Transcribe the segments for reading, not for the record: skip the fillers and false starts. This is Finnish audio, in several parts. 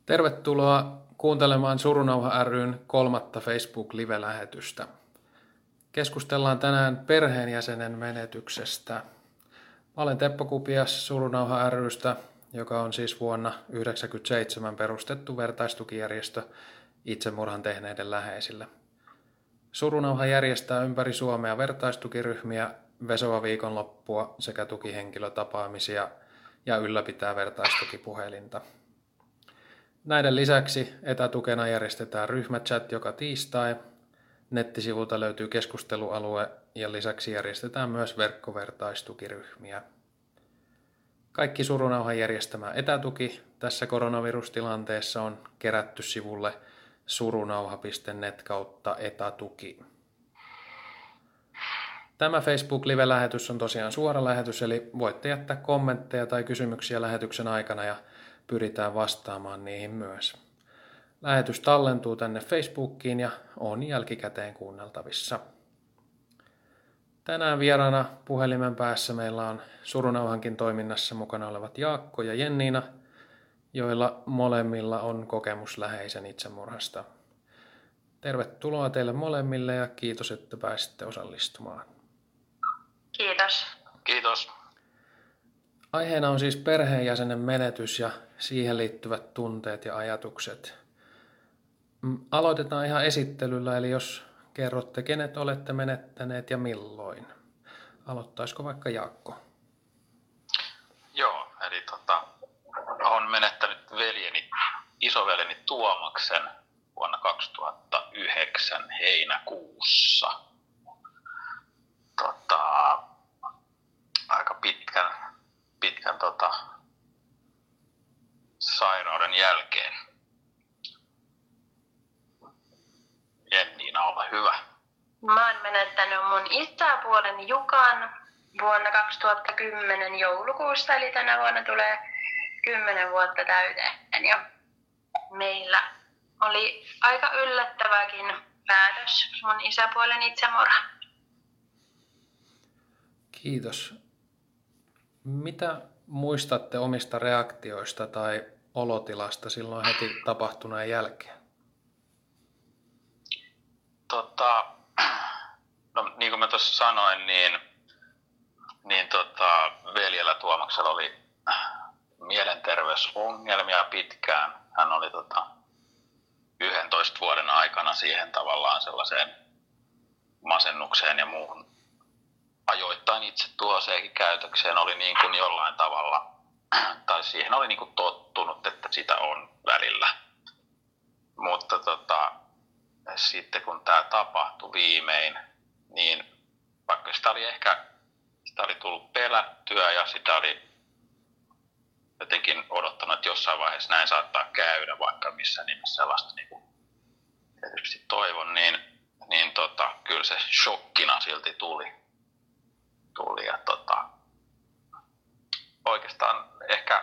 Tervetuloa kuuntelemaan Surunauha ry:n 3. Facebook-live-lähetystä. Keskustellaan tänään perheenjäsenen menetyksestä. Mä olen Teppo Kupias Surunauha ry:stä, joka on siis vuonna 1997 perustettu vertaistukijärjestö itsemurhan tehneiden läheisille. Surunauha järjestää ympäri Suomea vertaistukiryhmiä, Vesoa viikonloppua sekä tukihenkilötapaamisia ja ylläpitää vertaistukipuhelinta. Näiden lisäksi etätukena järjestetään ryhmächat joka tiistai, nettisivulta löytyy keskustelualue ja lisäksi järjestetään myös verkkovertaistukiryhmiä. Kaikki Surunauhan järjestämä etätuki tässä koronavirustilanteessa on kerätty sivulle surunauha.net/etätuki. Tämä Facebook-live-lähetys on tosiaan suora lähetys, eli voitte jättää kommentteja tai kysymyksiä lähetyksen aikana ja pyritään vastaamaan niihin myös. Lähetys tallentuu tänne Facebookiin ja on jälkikäteen kuunneltavissa. Tänään vieraana puhelimen päässä meillä on Surunauhankin toiminnassa mukana olevat Jaakko ja Jenniina, joilla molemmilla on kokemus läheisen itsemurhasta. Tervetuloa teille molemmille ja kiitos, että pääsitte osallistumaan. Kiitos. Kiitos. Aiheena on siis perheenjäsenen menetys ja siihen liittyvät tunteet ja ajatukset. Aloitetaan ihan esittelyllä, eli jos kerrotte, kenet olette menettäneet ja milloin. Aloittaisiko vaikka Jaakko? Joo, eli olen menettänyt isoveljeni Tuomaksen vuonna 2009 heinäkuussa. Aika pitkän sairauden jälkeen. Jenniina, ole hyvä. Mä oon menettänyt mun isäpuoleni Jukan vuonna 2010 joulukuussa, eli tänä vuonna tulee 10 vuotta täyteen. Ja meillä oli aika yllättäväkin päätös, mun isäpuolen itsemurha. Kiitos. Mitä muistatte omista reaktioista tai olotilasta silloin heti tapahtuneen jälkeen? No, niin kuin mä tuossa sanoin, niin veljellä Tuomaksella oli mielenterveysongelmia pitkään. Hän oli 11 vuoden aikana siihen tavallaan sellaiseen masennukseen ja muuhun ajoittain itse tuhoiseenkin käytökseen oli niin kuin jollain tavalla, tai siihen oli niin kuin tottunut, että sitä on välillä. Mutta sitten kun tämä tapahtui viimein, niin vaikka sitä oli tullut pelättyä ja sitä oli jotenkin odottanut, että jossain vaiheessa näin saattaa käydä, vaikka missä nimessä sellaista niin kuin tietysti toivon, niin kyllä se shokkina silti tuli ja oikeastaan ehkä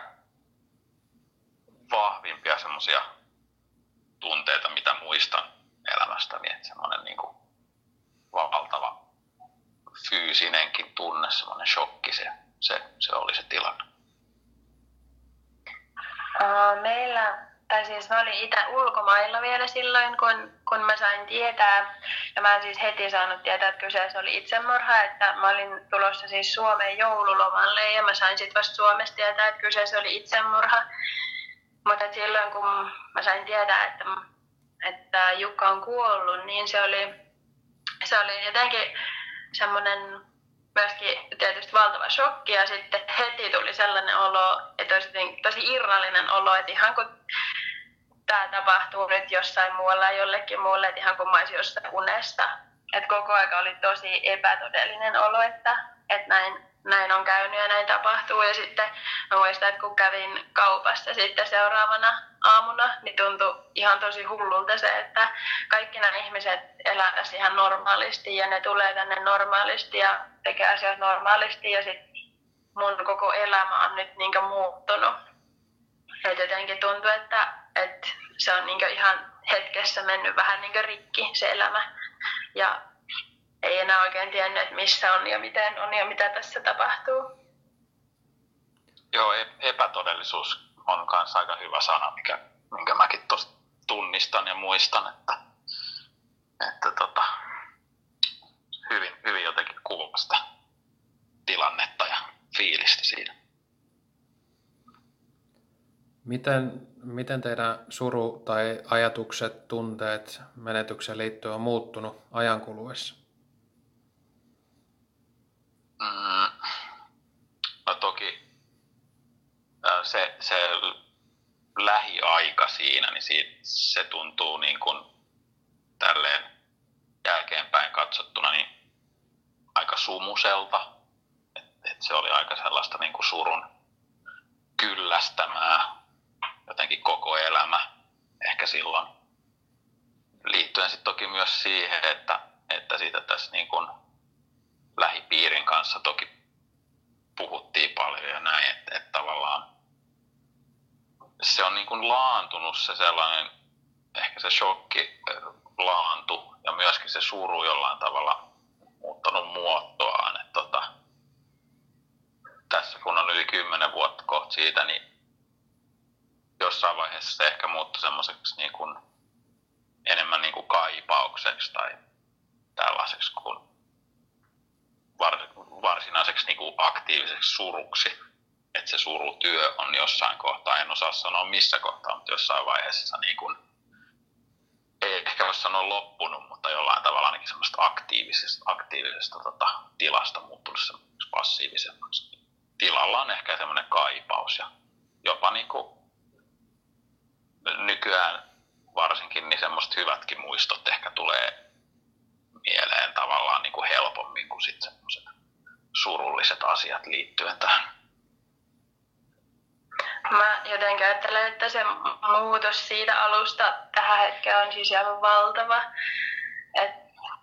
vahvimpia semmoisia tunteita, mitä muistan elämästäni, että semmoinen niin kuin valtava fyysinenkin tunne, semmoinen shokki, se oli se tilanne. Mä olin itse ulkomailla vielä silloin, kun mä sain tietää, ja mä en siis heti saanut tietää, että kyseessä oli itsemurha, että mä olin tulossa siis Suomeen joululomalle, ja mä sain sitten vasta Suomesta tietää, että kyseessä oli itsemurha. Mutta silloin, kun mä sain tietää, että Jukka on kuollut, niin se oli jotenkin semmoinen myöskin tietysti valtava shokki, ja sitten heti tuli sellainen olo, että olisi tosi irrallinen olo, että ihan kun tämä tapahtuu nyt jossain muualla ja jollekin muulle, että ihan kun mä olisin jossain unesta. Että koko aika oli tosi epätodellinen olo, että näin on käynyt ja näin tapahtuu. Ja sitten mä muistan, että kun kävin kaupassa sitten seuraavana aamuna, niin tuntui ihan tosi hullulta se, että kaikki nämä ihmiset elävät ihan normaalisti ja ne tulee tänne normaalisti ja tekee asiat normaalisti ja sitten mun koko elämä on nyt niin muuttunut. Et jotenkin tuntuu, että se on niin ihan hetkessä mennyt vähän niin rikki se elämä ja ei enää oikein tiennyt, että missä on ja miten on ja mitä tässä tapahtuu. Joo, epätodellisuus on kanssa aika hyvä sana, minkä mäkin tuosta tunnistan ja muistan, että hyvin jotenkin kuvaa sitä tilannetta ja fiilistä siinä. Miten teidän suru tai ajatukset, tunteet menetykseen liittyen on muuttunut ajan kuluessa? No toki se lähiaika siinä, niin se tuntuu niin kuin tälleen jälkeenpäin katsottuna niin aika sumuselta. Et se oli aika sellaista niin kuin surun kyllästämää jotenkin koko elämä ehkä silloin. Liittyen sitten toki myös siihen, että siitä tässä niin kuin lähipiirin kanssa toki puhuttiin paljon ja näin, että tavallaan se on niin kuin laantunut se sellainen, ehkä se shokki laantu ja myöskin se suru jollain tavalla muuttanut muotoaan. Tässä kun on yli 10 vuotta kohta siitä, niin jossain vaiheessa se ehkä muuttui semmoiseksi niin kuin enemmän niin kuin kaipaukseksi tai tällaiseksi kuin varsinaiseksi niin kuin aktiiviseksi suruksi. Että se surutyö on jossain kohtaa, en osaa sanoa missä kohtaa, mutta jossain vaiheessa niin kuin, ei ehkä voi sanoa loppunut, mutta jollain tavalla ainakin semmoista aktiivisesta tilasta muuttunut semmoiseksi passiivisemmaksi. Tilalla on ehkä semmoinen kaipaus ja jopa niin kuin nykyään varsinkin niin semmoiset hyvätkin muistot ehkä tulee mieleen tavallaan niin kuin helpommin kuin sitten semmoiset surulliset asiat liittyen tähän. Mä jotenkin ajattelen, että se muutos siitä alusta tähän hetkeen on siis aivan valtava. Että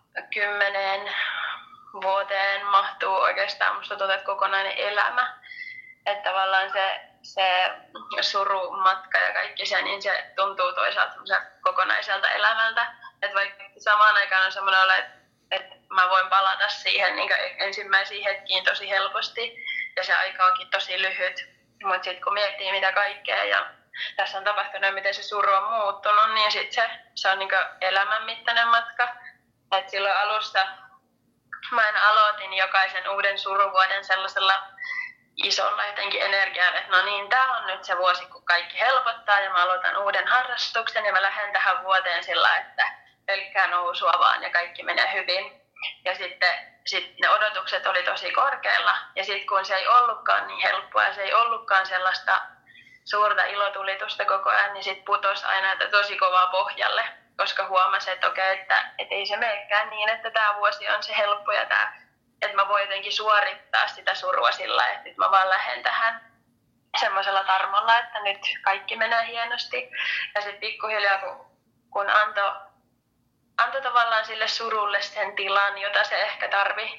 10 vuoteen mahtuu oikeastaan musta kokonainen elämä. Että tavallaan se surumatka ja kaikki se, niin se tuntuu toisaalta kokonaiselta elämältä. Että vaikka samaan aikaan on semmoinen olo, että mä voin palata siihen niin ensimmäisiin hetkiin tosi helposti ja se aika onkin tosi lyhyt. Mutta sitten kun miettii mitä kaikkea ja tässä on tapahtunut ja miten se suru on muuttunut, niin sitten se on niinku elämänmittainen matka. Et silloin alussa mä aloitin jokaisen uuden suruvuoden sellaisella isolla jotenkin energialla, että no niin, tää on nyt se vuosi, kun kaikki helpottaa ja mä aloitan uuden harrastuksen ja mä lähden tähän vuoteen sillä, että pelkkää nousua vaan ja kaikki menee hyvin. Ja sitten ne odotukset oli tosi korkealla ja sitten kun se ei ollutkaan niin helppoa ja se ei ollutkaan sellaista suurta ilotulitusta koko ajan, niin sitten putosi aina tosi kovaa pohjalle, koska huomasi, että okei, että ei se menekään niin, että tämä vuosi on se helppo ja että mä voin jotenkin suorittaa sitä surua sillä, että nyt mä vaan lähden tähän semmoisella tarmolla, että nyt kaikki menee hienosti. Ja sitten pikkuhiljaa, kun antoi tavallaan sille surulle sen tilan, jota se ehkä tarvi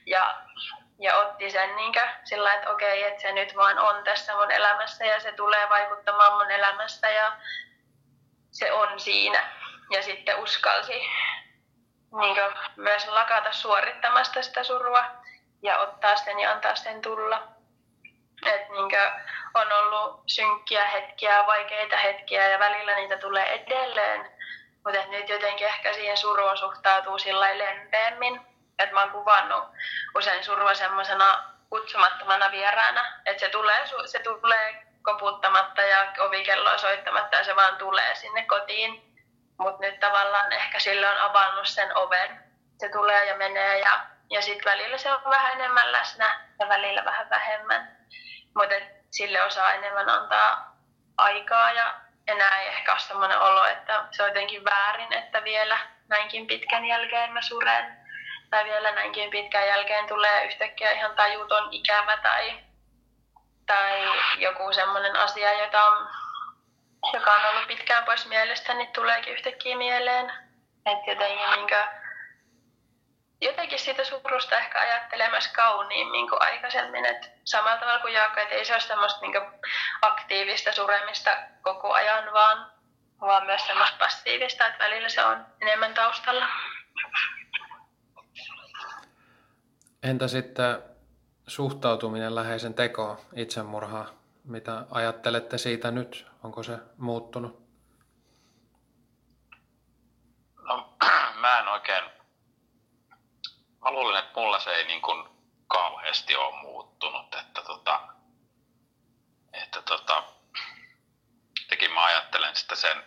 ja otti sen sillä, että okei, että se nyt vaan on tässä mun elämässä ja se tulee vaikuttamaan mun elämässä ja se on siinä. Ja sitten uskalsi myös lakata suorittamasta sitä surua ja ottaa sen ja antaa sen tulla. Et on ollut synkkiä hetkiä, vaikeita hetkiä ja välillä niitä tulee edelleen. Mutta nyt jotenkin ehkä siihen suruun suhtautuu sillä lempeämmin. Että mä oon kuvannut usein surua semmoisena kutsumattomana vieraana. Että se tulee koputtamatta ja ovikelloa soittamatta ja se vaan tulee sinne kotiin. Mutta nyt tavallaan ehkä sille on avannut sen oven. Se tulee ja menee ja sitten välillä se on vähän enemmän läsnä ja välillä vähän vähemmän. Mutta sille osaa enemmän antaa aikaa ja enää ei ehkä ole sellainen olo, että se on jotenkin väärin, että vielä näinkin pitkän jälkeen mä suren. Tai vielä näinkin pitkän jälkeen tulee yhtäkkiä ihan tajuton ikävä tai joku semmoinen asia, joka on ollut pitkään pois mielestä, niin tuleekin yhtäkkiä mieleen. Että jotenkin siitä surusta ehkä ajattelee myös kauniimmin kuin aikaisemmin. Et samalla tavalla kuin Jaakko, että ei se ole semmoista aktiivista suremista koko ajan, vaan myös semmoista passiivista, että välillä se on enemmän taustalla. Entä sitten suhtautuminen läheisen tekoon, itsemurhaan? Mitä ajattelette siitä nyt? Onko se muuttunut? Mä luulen, että mulla se ei niin kuin kauheasti ole muuttunut, että jotenkin mä ajattelen sitä sen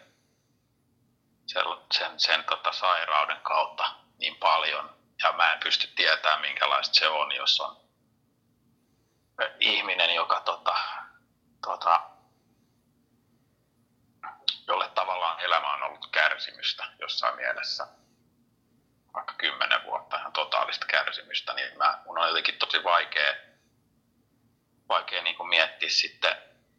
sairauden kautta niin paljon, ja mä en pysty tietämään minkälaista se on, jos on ihminen, joka jolle tavallaan elämä on ollut kärsimystä jossain mielessä, vaikka 10 vuotta ihan totaalista kärsimystä, niin mun on jotenkin tosi vaikea niin kuin miettiä sitten,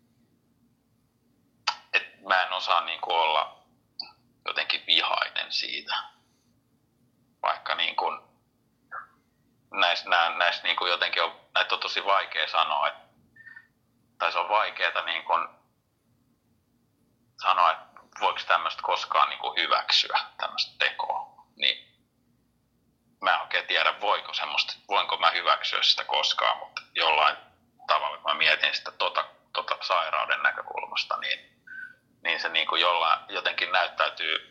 että mä en osaa niin kuin olla jotenkin vihainen siitä, vaikka niin kuin näistä niin kuin jotenkin näitä on tosi vaikea sanoa, tai se on vaikeaa niin kuin sanoa, että voiko tämmöistä koskaan niin kuin hyväksyä, tämmöistä tekoa, niin mä en oikein tiedä, voinko mä hyväksyä sitä koskaan, mutta jollain tavalla, kun mä mietin sitä sairauden näkökulmasta, niin se niin kuin jotenkin näyttäytyy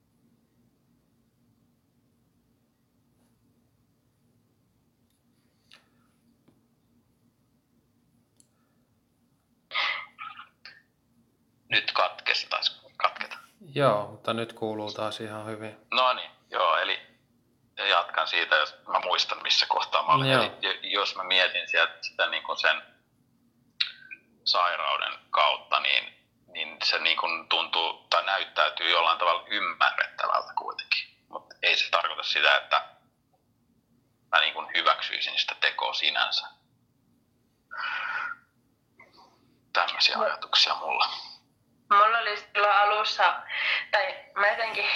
nyt taisi katketa. Joo, mutta nyt kuuluu taas ihan hyvin. No niin, joo, eli jatkan siitä, jos mä muistan missä kohtaa mä olin. Joo. Eli jos mä mietin sitä niin kuin sen sairauden kautta, niin se niin kuin tuntuu tai näyttäytyy jollain tavalla ymmärrettävältä kuitenkin. Mutta ei se tarkoita sitä, että mä niin kuin hyväksyisin sitä tekoa sinänsä. Tämmöisiä ajatuksia mulla. Mulla oli silloin alussa, tai mä jotenkin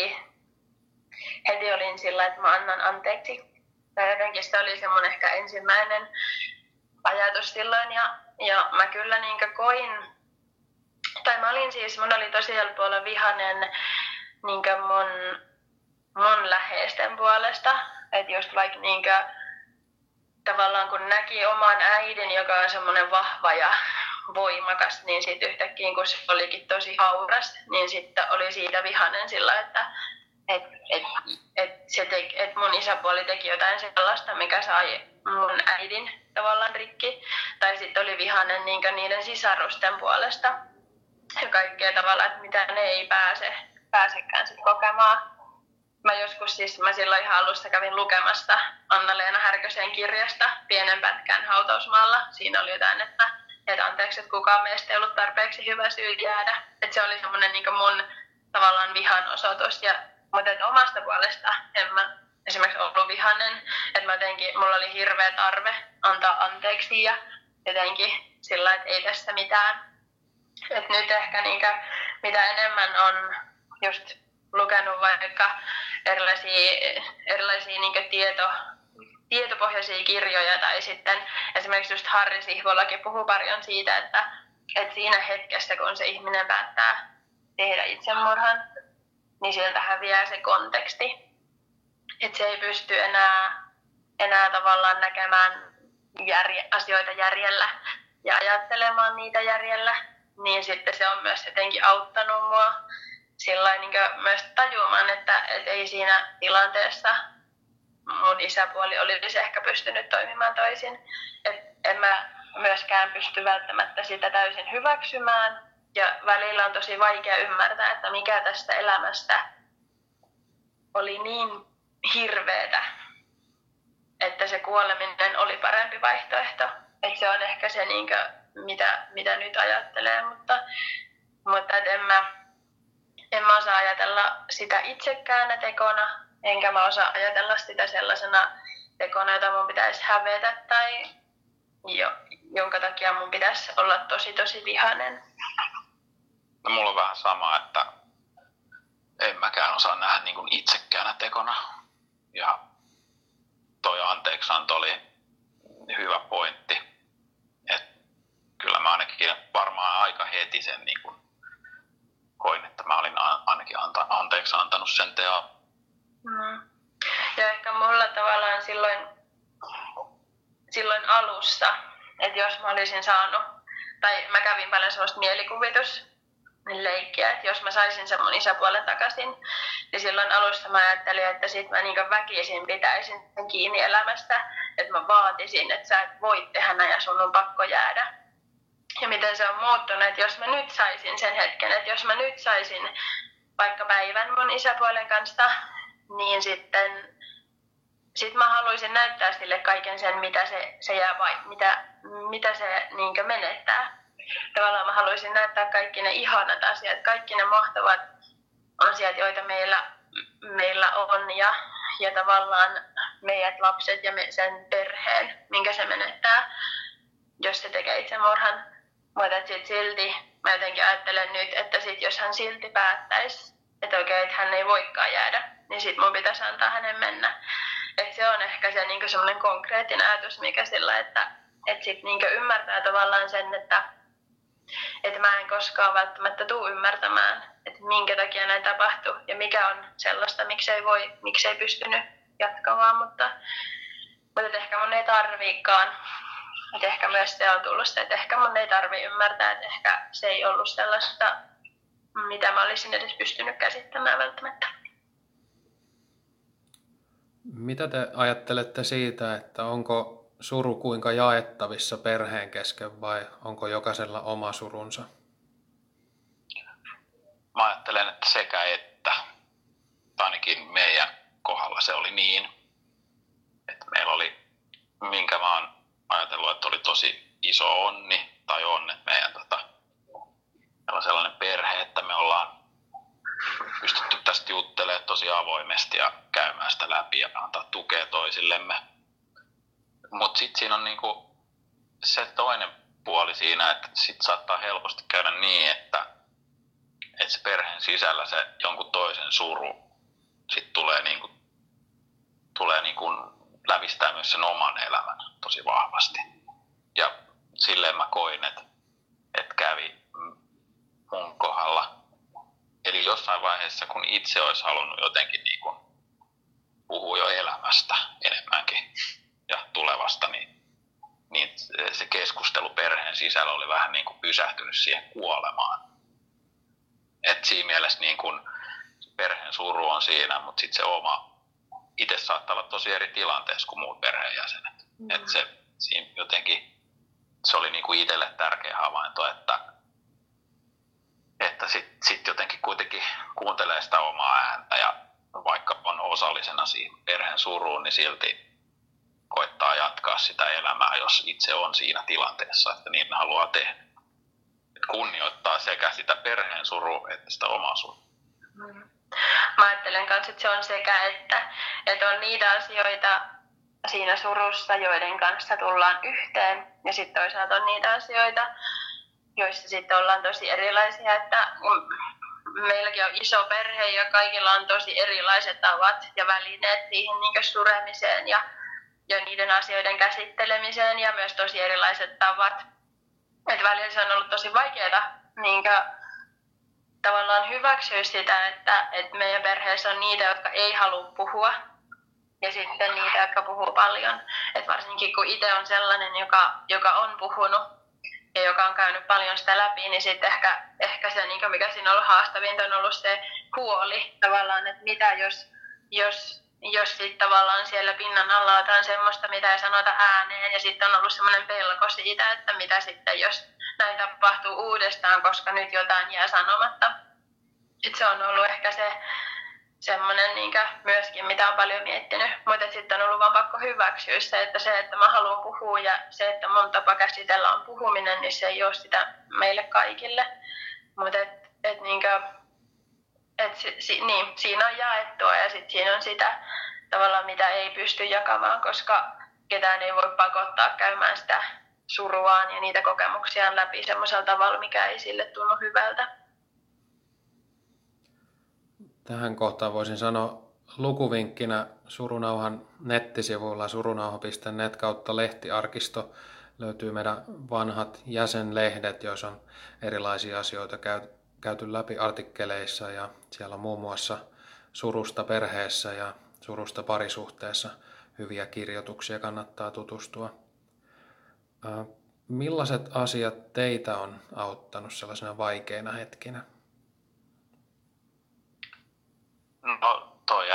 heti olin sillä, että mä annan anteeksi. Tai jotenkin se oli se mun ehkä ensimmäinen ajatus silloin. Ja mä kyllä niinkö koin, tai mun oli tosi helppo olla vihainen niinkö mun läheisten puolesta. Että just vaikka niinkö tavallaan kun näki oman äidin, joka on semmoinen vahva ja voimakas, niin sitten yhtäkkiä kun se olikin tosi hauras, niin sitten oli siitä vihainen sillä, että mun isäpuoli teki jotain sellaista, mikä sai mun äidin tavallaan rikki. Tai sitten oli vihainen niiden sisarusten puolesta ja kaikkea tavallaan, että mitä ne ei pääsekään sit kokemaan. Mä silloin ihan alussa kävin lukemasta Anna-Leena Härkösen kirjasta pienen pätkän hautausmaalla. Siinä oli jotain, että anteeksi, että kukaan meistä ei ollut tarpeeksi hyvä syy jäädä. Että se oli semmoinen niin mun tavallaan vihan osoitus. Mutta omasta puolesta en mä esimerkiksi ollut vihainen. Että mulla oli hirveä tarve antaa anteeksi ja jotenkin sillä, että ei tässä mitään. Et nyt ehkä mitä enemmän on just lukenut vaikka erilaisia tietopohjaisia kirjoja tai sitten esimerkiksi just Harri Sihvolakin puhuu paljon siitä, että siinä hetkessä kun se ihminen päättää tehdä itsemurhan, niin sieltä häviää se konteksti. Että se ei pysty enää tavallaan näkemään asioita järjellä ja ajattelemaan niitä järjellä, niin sitten se on myös jotenkin auttanut mua sillain myös tajumaan, että ei siinä tilanteessa mun isäpuoli olisi ehkä pystynyt toimimaan toisin. En mä myöskään pysty välttämättä sitä täysin hyväksymään. Ja välillä on tosi vaikea ymmärtää, että mikä tästä elämästä oli niin hirveetä, että se kuoleminen oli parempi vaihtoehto. Että se on ehkä se, mitä nyt ajattelee, mutta en mä osaa ajatella sitä itsekkäänä tekona, enkä mä osaa ajatella sitä sellaisena tekona, jota mun pitäisi hävetä tai jonka takia mun pitäisi olla tosi vihainen. No, mulla on vähän sama, että en mäkään osaa nähdä niin kuin itsekkäänä tekona. Ja toi anteeksianto oli hyvä pointti. Et kyllä mä ainakin varmaan aika heti sen niin kuin koin, että mä olin ainakin anteeksi antanut sen teon. Ja ehkä mulla tavallaan silloin alussa, että jos mä olisin saanut, tai mä kävin paljon sellaista leikkiä, että jos mä saisin sen mun isäpuolen takaisin, niin silloin alussa mä ajattelin, että sit mä niin väkisin pitäisin kiinni elämästä, että mä vaatisin, että sä et voi tehdä näin ja sun on pakko jäädä. Ja miten se on muuttunut, että jos mä nyt saisin sen hetken, että jos mä nyt saisin vaikka päivän mun isäpuolen kanssa, niin sitten mä haluaisin näyttää sille kaiken sen, mitä se jää mitä se niin menettää. Tavallaan mä haluaisin näyttää kaikki ne ihanat asiat, kaikki ne mahtavat asiat, joita meillä on ja tavallaan meidät lapset ja sen perheen, minkä se menettää, jos se tekee itsemurhan. Mutta sit silti mä jotenkin ajattelen nyt, että sit jos hän silti päättäisi, että okei, että hän ei voikaan jäädä, niin sit mun pitäisi antaa hänen mennä. Et se on ehkä se niinku semmoinen konkreettinen ajatus, mikä sillä, että sit niinku ymmärtää tavallaan sen, että mä en koskaan välttämättä tule ymmärtämään, että minkä takia näin tapahtuu ja mikä on sellaista, miksi ei pystynyt jatkamaan, mutta ehkä mun ei tarviikaan. Että ehkä myös se on tullut se, että ehkä mun ei tarvitse ymmärtää, että ehkä se ei ollut sellaista, mitä mä olisin edes pystynyt käsittämään välttämättä. Mitä te ajattelette siitä, että onko suru kuinka jaettavissa perheen kesken vai onko jokaisella oma surunsa? Mä ajattelen, että sekä että. Ainakin meidän kohdalla se oli niin, että meillä oli, minkä mä oon ajatellut, että oli tosi iso onni, tai on, että meillä on sellainen perhe, että me ollaan pystytty tästä juttelemaan tosi avoimesti ja käymään sitä läpi ja antaa tukea toisillemme. Mutta sitten siinä on niinku se toinen puoli siinä, että sit saattaa helposti käydä niin, että se perheen sisällä se jonkun toisen suru sit tulee lävistää myös sen oman elämän tosi vahvasti. Ja silleen mä koin, että kävi mun kohdalla. Eli jossain vaiheessa, kun itse olisi halunnut jotenkin puhua jo elämästä enemmänkin ja tulevasta, niin se keskustelu perheen sisällä oli vähän niin kuin pysähtynyt siihen kuolemaan. Et siinä mielessä perheen suru on siinä, mutta sitten se oma itse saattaa olla tosi eri tilanteessa kuin muut perheenjäsenet. Et siinä jotenkin se oli itselle tärkeä havainto, että sit jotenkin kuitenkin kuuntelee sitä omaa ääntä ja vaikka on osallisena siihen perheen suruun, niin silti koittaa jatkaa sitä elämää, jos itse on siinä tilanteessa, että niin haluaa tehdä. Et kunnioittaa sekä sitä perheen surua että sitä omaa surua. Mä ajattelen myös, että se on sekä että on niitä asioita siinä surussa, joiden kanssa tullaan yhteen, ja sitten toisaalta on niitä asioita, joissa sitten ollaan tosi erilaisia, että meilläkin on iso perhe ja kaikilla on tosi erilaiset tavat ja välineet siihen suremiseen ja niiden asioiden käsittelemiseen ja myös tosi erilaiset tavat. Et välillä se on ollut tosi vaikeaa tavallaan hyväksyä sitä, että meidän perheessä on niitä, jotka ei halua puhua ja sitten niitä, jotka puhuu paljon. Et varsinkin kun itse on sellainen, joka on puhunut ja joka on käynyt paljon sitä läpi, niin sitten ehkä se, mikä siinä on ollut haastavinta, on ollut se huoli tavallaan, että mitä jos sitten tavallaan siellä pinnan alla on jotain semmoista, mitä ei sanota ääneen, ja sitten on ollut semmoinen pelko siitä, että mitä sitten, jos näin tapahtuu uudestaan, koska nyt jotain jää sanomatta. Et se on ollut ehkä se semmoinen myöskin, mitä on paljon miettinyt, mutta sitten on ollut vaan pakko hyväksyä se, että mä haluan puhua ja se, että mun tapa käsitellä on puhuminen, niin se ei ole sitä meille kaikille. Mutta siinä on jaettua ja sitten siinä on sitä tavallaan, mitä ei pysty jakamaan, koska ketään ei voi pakottaa käymään sitä suruaan ja niitä kokemuksiaan läpi semmoisella tavalla, mikä ei sille tunnu hyvältä. Tähän kohtaan voisin sanoa lukuvinkkinä Surunauhan nettisivuilla surunauha.net kautta lehtiarkisto löytyy meidän vanhat jäsenlehdet, joissa on erilaisia asioita käyty läpi artikkeleissa ja siellä on muun muassa surusta perheessä ja surusta parisuhteessa hyviä kirjoituksia, kannattaa tutustua. Millaiset asiat teitä on auttanut sellaisena vaikeina hetkinä?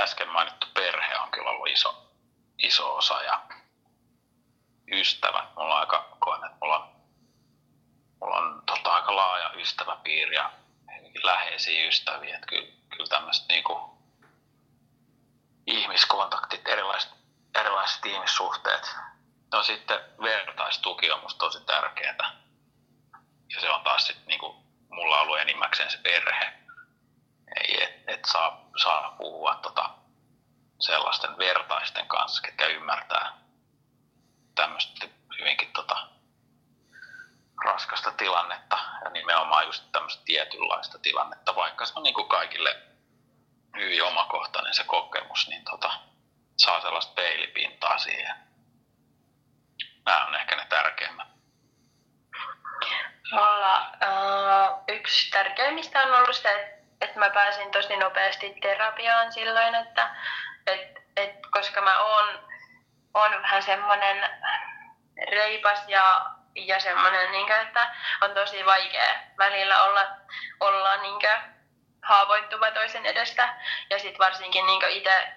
äsken mainittu perhe on kyllä ollut iso osa ja ystävät. Koen, että mulla on aika laaja ystäväpiiri ja läheisiä ystäviä. Että kyllä tämmöiset niinku ihmiskontaktit, erilaiset ihmissuhteet. No sitten vertaistuki on musta tosi tärkeää. Ja se on taas sitten niinku mulla ollut enimmäkseen se perhe. Et saa puhua sellaisten vertaisten kanssa, ketkä ymmärtää tämmöistä hyvinkin raskasta tilannetta ja nimenomaan just tämmöistä tietynlaista tilannetta, vaikka se on niin kuin kaikille hyvin omakohtainen se kokemus, niin saa sellaista peilipintaa siihen. Nämä on ehkä ne tärkeimmät. Yksi tärkeimmistä on ollut se, että mä pääsin tosi nopeasti terapiaan silloin, että koska mä oon vähän semmoinen reipas ja semmoinen, että on tosi vaikea välillä olla haavoittuva toisen edestä. Ja sitten varsinkin itse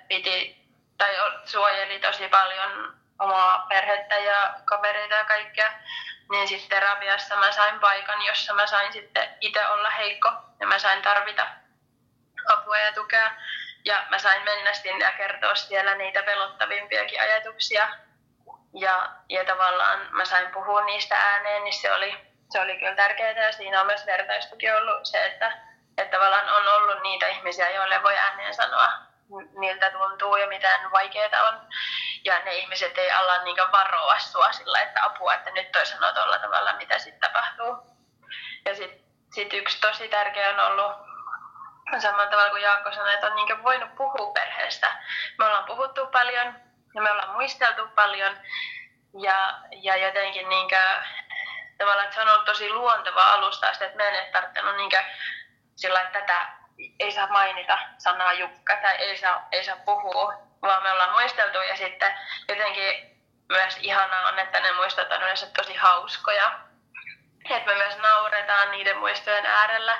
suojeli tosi paljon omaa perhettä ja kavereita ja kaikkea. Niin sitten terapiassa mä sain paikan, jossa mä sain sitten itse olla heikko ja mä sain tarvita apua ja tukea. Ja mä sain mennä sinne ja kertoa siellä niitä pelottavimpiakin ajatuksia. Ja tavallaan mä sain puhua niistä ääneen, niin se oli kyllä tärkeää. Ja siinä on myös vertaistuki ollut se, että tavallaan on ollut niitä ihmisiä, joille voi ääneen sanoa, miltä tuntuu ja miten vaikeaa on. Ja ne ihmiset ei ala varoa sua sillä, että apua, että nyt toi sanoo tuolla tavalla, mitä sitten tapahtuu. Ja sitten yksi tosi tärkeä on ollut samalla tavalla kuin Jaakko sanoi, että on voinut puhua perheestä. Me ollaan puhuttu paljon ja me ollaan muisteltu paljon ja jotenkin tavallaan, että se on ollut tosi luontevaa alusta asti, että meidän ei tarvittanut sillä, että tätä ei saa mainita sanaa Jukka tai ei saa puhua, vaan me ollaan muisteltu ja sitten jotenkin myös ihanaa on, että ne muistot on yleensä tosi hauskoja. Että me myös nauretaan niiden muistojen äärellä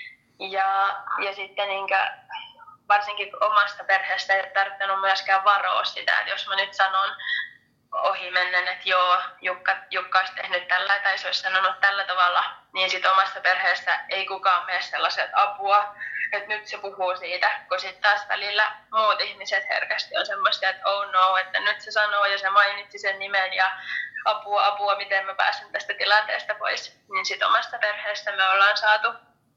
ja sitten varsinkin omasta perheestä ei tarvittanut myöskään varoa sitä, että jos mä nyt sanon ohimennen, että joo, Jukka olisi tehnyt tällä tai se olisi sanonut tällä tavalla, niin sitten omasta perheestä ei kukaan mene sellaiset apua, että nyt se puhuu siitä, kun sitten taas välillä muut ihmiset herkästi on semmoista, että oh no, että nyt se sanoo ja se mainitsi sen nimen ja apua, miten mä pääsen tästä tilanteesta pois. Niin sitten omasta perheestä me ollaan saatu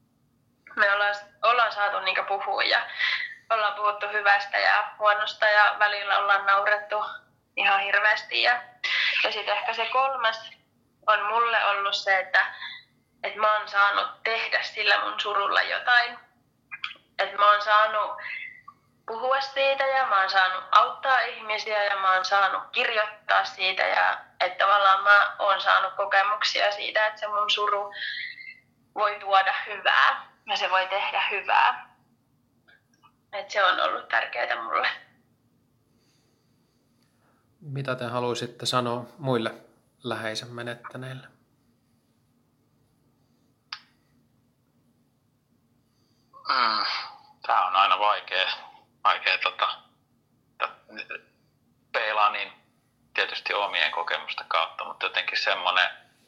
puhua ja ollaan puhuttu hyvästä ja huonosta ja välillä ollaan naurettu ihan hirveästi. Ja sitten ehkä se kolmas on mulle ollut se, että mä oon saanut tehdä sillä mun surulla jotain. Että mä oon saanut puhua siitä ja mä oon saanut auttaa ihmisiä ja mä oon saanut kirjoittaa siitä. Ja että tavallaan mä oon saanut kokemuksia siitä, että se mun suru voi tuoda hyvää ja se voi tehdä hyvää. Että se on ollut tärkeää mulle. Mitä te haluaisitte sanoa muille läheisen menettäneille? Tämä on aina vaikea peilaa niin tietysti omien kokemusten kautta, mutta jotenkin semmoinen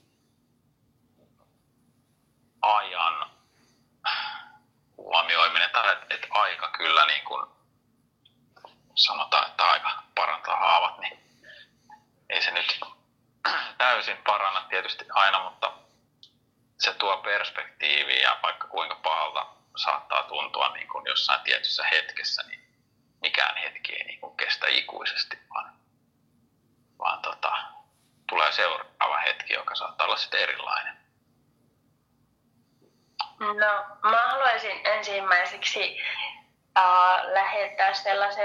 ajan huomioiminen, että aika kyllä niin kuin sanotaan, että aika parantaa haavat, niin ei se nyt täysin paranna tietysti aina, mutta se tuo perspektiiviä ja vaikka kuinka pahalta saattaa tuntua niin kuin jossain tietyssä hetkessä, niin mikään hetki ei niin kuin kestä ikuisesti, vaan tulee seuraava hetki, joka saattaa olla sitten erilainen. No, mä haluaisin ensimmäiseksi lähettää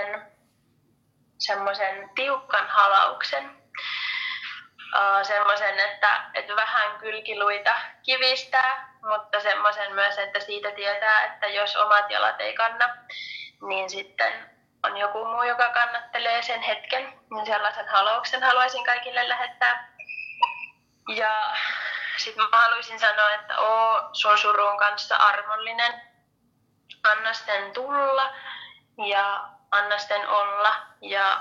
semmoisen tiukan halauksen. Semmoisen, että vähän kylkiluita kivistää, mutta semmoisen myös, että siitä tietää, että jos omat jalat ei kanna, niin sitten on joku muu, joka kannattelee sen hetken. Niin sellaisen halauksen haluaisin kaikille lähettää. Ja sitten mä haluaisin sanoa, että oo sun surun kanssa armollinen. Anna sen tulla anna sen olla. Ja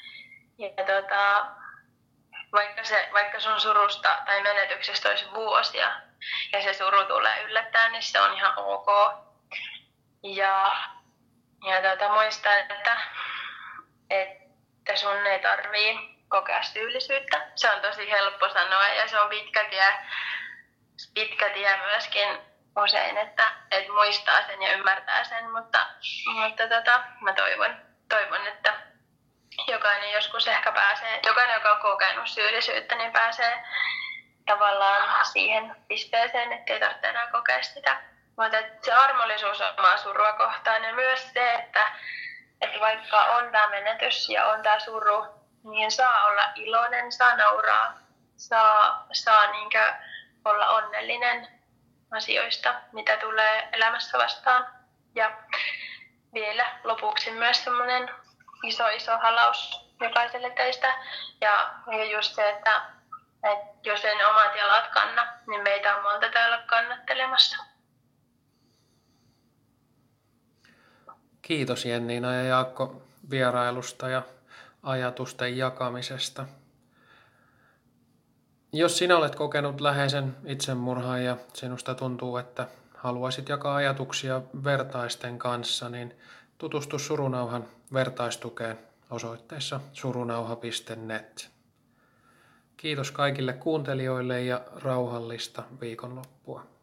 vaikka sun surusta tai menetyksestä olisi vuosia ja se suru tulee yllättäen, niin se on ihan ok. Ja muista, että sun ei tarvii kokea syyllisyyttä. Se on tosi helppo sanoa ja se on pitkä tie myöskin usein, että muistaa sen ja ymmärtää sen, mutta mä toivon, että jokainen joskus ehkä jokainen, joka on kokenut syyllisyyttä, niin pääsee tavallaan siihen pisteeseen, ettei tarvitse enää kokea sitä. Mutta se armollisuus omaa surua kohtaan ja myös se, että vaikka on tämä menetys ja on tämä suru, niin saa olla iloinen, saa nauraa, saa niinkö olla onnellinen asioista, mitä tulee elämässä vastaan. Ja vielä lopuksi myös semmoinen iso halaus jokaiselle teistä. Ja just se, että jos ei ne omat jalat kanna, niin meitä on monta täällä kannattelemassa. Kiitos Jenniina ja Jaakko vierailusta ja ajatusten jakamisesta. Jos sinä olet kokenut läheisen itsemurhan ja sinusta tuntuu, että haluaisit jakaa ajatuksia vertaisten kanssa, niin tutustu Surunauhan vertaistukeen osoitteessa surunauha.net. Kiitos kaikille kuuntelijoille ja rauhallista viikonloppua.